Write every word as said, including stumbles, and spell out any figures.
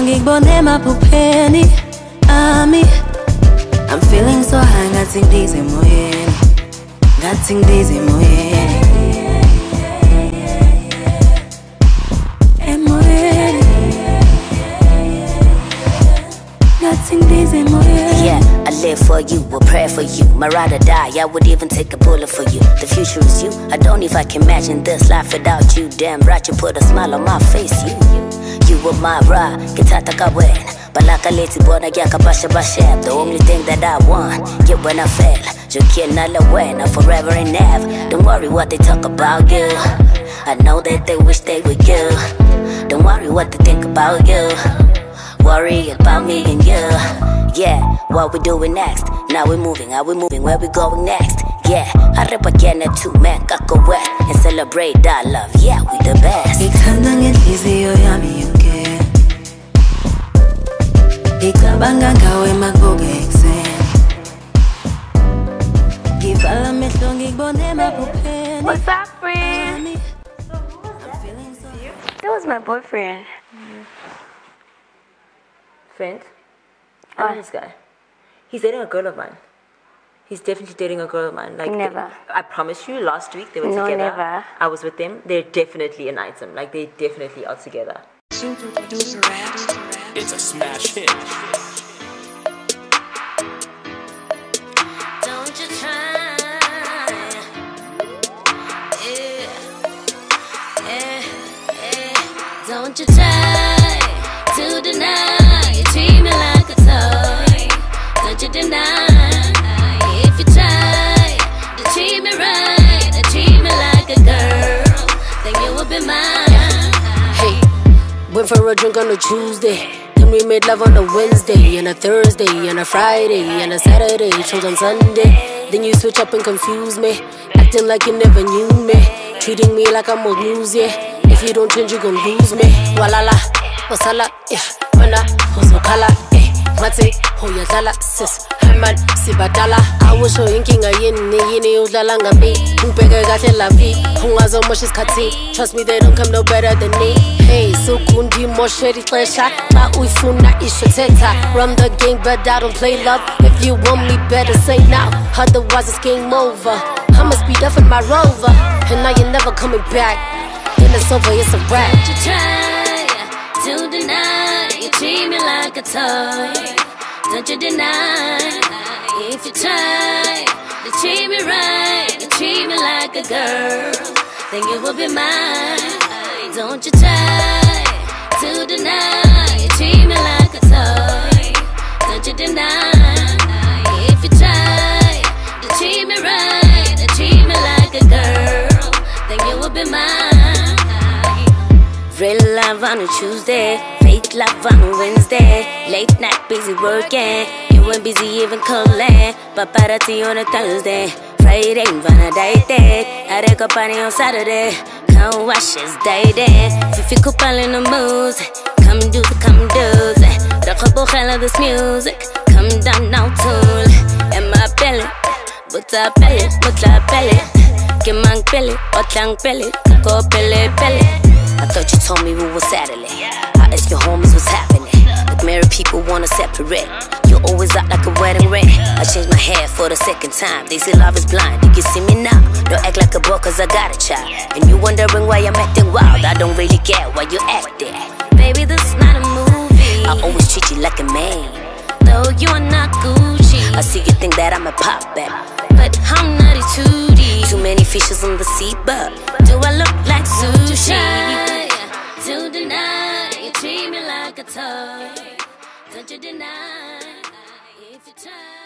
ngikubone emaphupheni ami. I'm feeling so high, ngathi ngidize emoyeni, ngathi ngidize emoyeni, emoyeni, ngathi ngidize emoyeni. Yeah, I live for you, will pray for you. My ride or die, I would even take a bullet for you. The future is you. I don't know if I can imagine this life without you. Damn right, you put a smile on my face. You, you, you were my ride. Kitata kawena, balaka leti bona yaka basha basha. The only thing that I want, get when I fail. You cannot let when I forever and ever. Don't worry what they talk about you. I know that they wish they were you. Don't worry what they think about you. Worry about me and you. Yeah, what we doing next? Now we moving, how we moving, where we going next? Yeah, I rap again at two man, go wet and celebrate that love. Yeah, we the best. Ikhanda ngenhliziyo yami yonke, ngicabanga ngawe makubuke ekuseni, ngivala amehlo ngikubone emaphupheni. What's up, friend? That was my boyfriend. Mm-hmm. Friend? I know this guy. He's dating a girl of mine. He's definitely dating a girl of mine. Like never. They, I promise you, last week they were no, together. Never. I was with them. They're definitely an item. Like they definitely are together. Super producer rap. It's a smash hit. Don't you try, yeah, yeah, yeah. Don't you try to deny. You treat me like a toy. Don't you deny. If you try to treat me right, to treat me like a girl, then you will be mine. Hey, went for a drink on a Tuesday, then we made love on a Wednesday, and a Thursday, and a Friday, and a Saturday, chose on Sunday. Then you switch up and confuse me, acting like you never knew me, treating me like I'm old news, yeah. If you don't change, you gon' lose me. Walala, wasala, ish, mana, hosokala, eh. Mate, hoyadala, sis, Herman, Sibadala. I was showing king a yin, yini udalanga me. Umpega gate la vi, hungazo moshes kati. Trust me, they don't come no better than me. Hey, so kundi mosheri klesha. Ma uifuna ishoteta. Run the game, but I don't play love. If you want me, better say now. Otherwise, it's game over. I'ma speed up in my rover, and now you're never coming back. Then it's over, it's a wrap. Don't you try to deny. You treat me like a toy. Don't you deny. If you try to treat me right, to treat me like a girl, then you will be mine. Don't you try to deny. You treat me like a toy. Don't you deny. If you try to treat me right, to treat me like a girl, then you will be mine. Real love on a Tuesday, fake love on a Wednesday, late night busy working, you ain't busy even calling, paparazzi on a Thursday, Friday ain't gonna date it, I take a party on Saturday, come watch us dating, Fifi Kupal in the mood, come do the come do's, Rakabo Khela this music, come down now too, and my belly, but I belly, but I belly, Kimang belly, Otlang belly, Go belly belly. I thought you told me we were Saturday. I asked your homies what's happening. Like married people wanna separate. You always act like a wedding ring. I changed my hair for the second time. They say love is blind, you can see me now. Don't act like a boy cause I got a child. And you wondering why I'm acting wild. I don't really care why you acting. Baby, this is not a movie. I always treat you like a man, though you are not Gucci. I see you think that I'm a pop back, but I'm not a two D. Too many fishes in the sea, but do I look like sushi? To deny, you treat me like a toy. Don't you deny, if you try.